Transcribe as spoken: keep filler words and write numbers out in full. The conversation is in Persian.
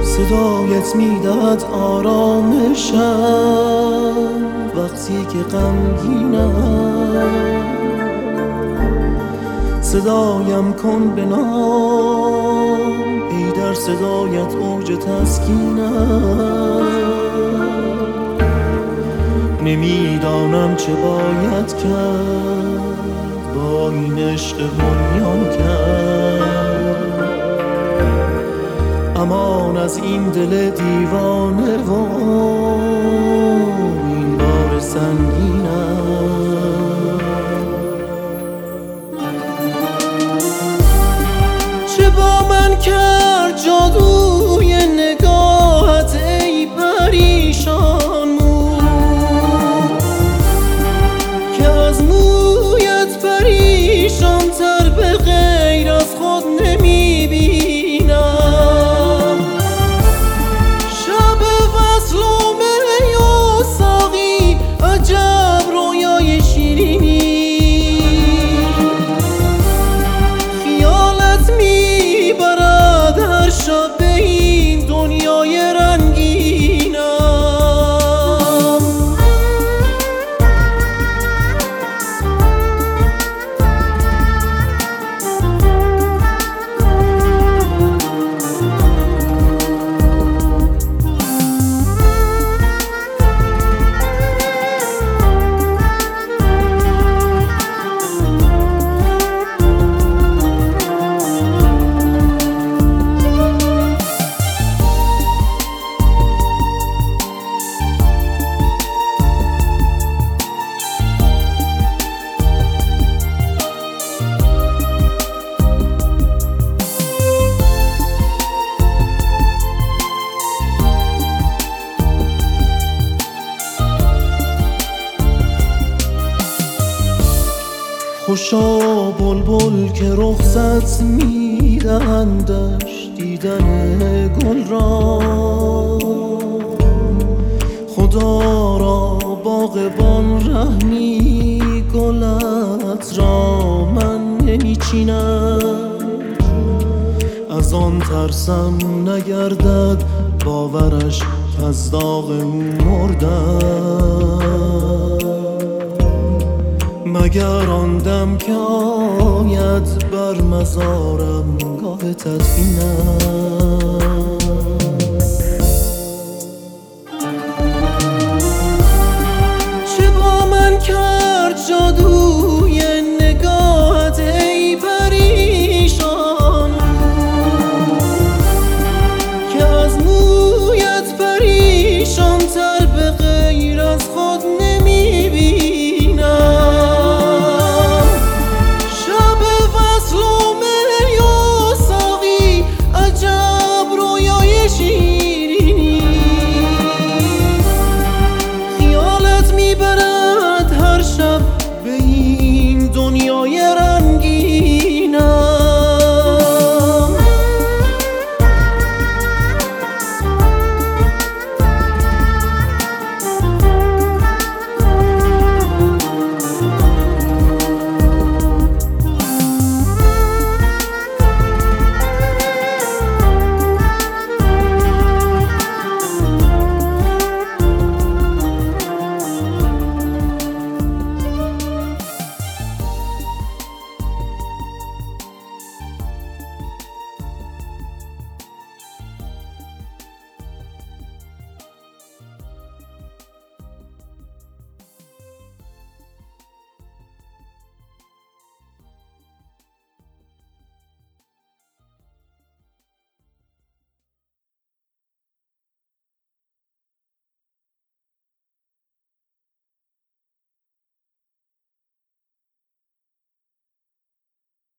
صدایت میدهد آرامشم وقتی که غمگینم. صدایم کن به نام ای در صدایت اوج تسکینم. نمیدانم چه باید کرد با این عشق بنیان کرد. امان از این دل دیوانه و این بار سنگینم. چه با من کرد جادوی نگاهت ای پریشان مو که از مویت پریشان تر به غیر از خود نمی بینم. شب وصل و می و ساقی عجب رویای شیرینی. خیالت می برد هر شب به این دنیای رنگینم. خوشا بلبل که رخصت میدهندش دیدن گل را. خدا را باغبان رحمی گلت را من نمیچینم. از آن ترسم نگردد باورش از داغ او مردم. مگر آن دم که آید بر مزارم گاه تدفینم. چه با من کرد جادو